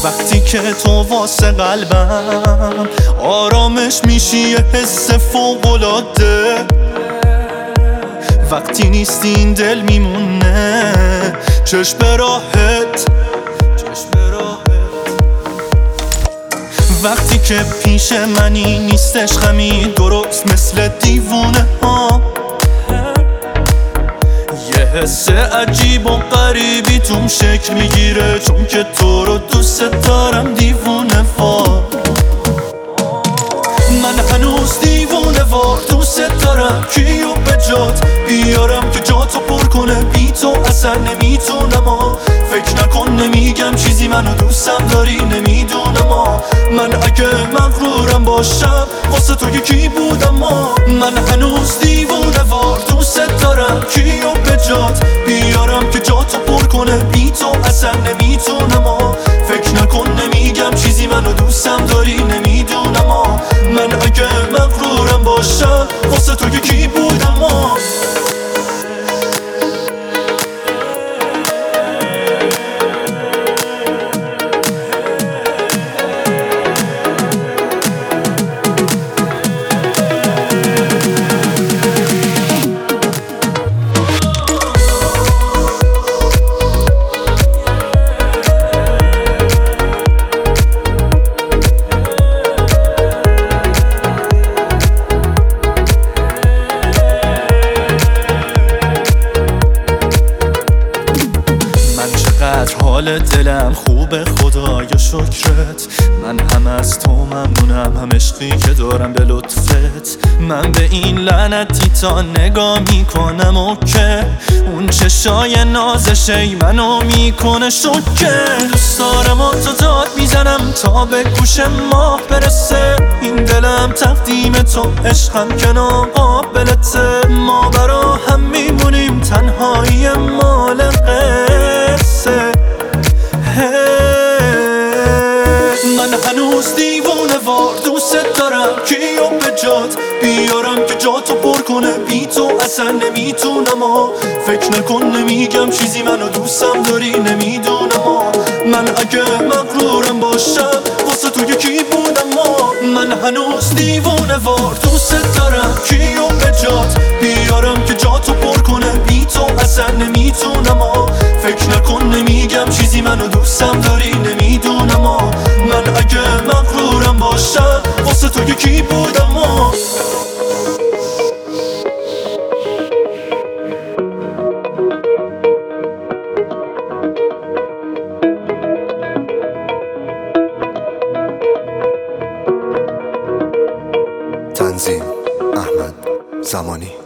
وقتی که تو واسه قلبم آرامش میشی یه حس فوق‌العاده. وقتی نیستی این دل میمونه چشم به راحت. وقتی که پیش منی نیستش غمی، درست مثل دیوونه ها. یه حس عجیب و غریبی توم شکل میگیره، چون که تو رو دوست دارم دیوونه وار. من هنوز دیوونه وار دوست دارم، کیو به جات بیارم که جاتو پر کنه. بی تو اصلا نمیتونم، فکر نکن نمیگم چیزی منو دوستم داری نمیدونم. من اگه مغرورم باشم واسه تو یکی بودم. من هنوز دیوونه وار دوست دارم، کیو به جات بیارم که جاتو پر کنه. بی تو اصلا نمیتونم، فکر نکن نمیگم چیزی منو دوستم داری نمیدونم. من اگه مغرورم باشم واسه تو یکی بودم. حال دلم خوبه خدایا شکرت. من هم از تو ممنونم، هم عشقی که دارم به لطفت. من به این لعنتی تا نگاه میکنم و که اون چشای نازش منو میکنه شوکه. دوست دارم و تو داد میزنم تا به گوش ماه برسه. این دلم تقدیم تو، عشقم که ناقابلته. ما برا هم میمونیم، تنهایی مال قصه. من هنوز دیوونه وار دوست دارم، کیو به جات بیارم که جاتو پر کنه. بی تو اصلا نمیتونم، فکر نکن نمیگم چیزی منو دوستم داری نمیدونم. من اگه مغرورم باشم واسه تو یکی بودم. من هنوز دیوونه وار دوست دارم، کیو به جات بیارم که جاتو پر کنه. بی تو اصلا نمیتونم، فکر نکن نمیگم چیزی منو دوستم داری نمیدونم. من اگه مغرورم باشم واسه تو یکی بودم. تنظیم احمد زمانی.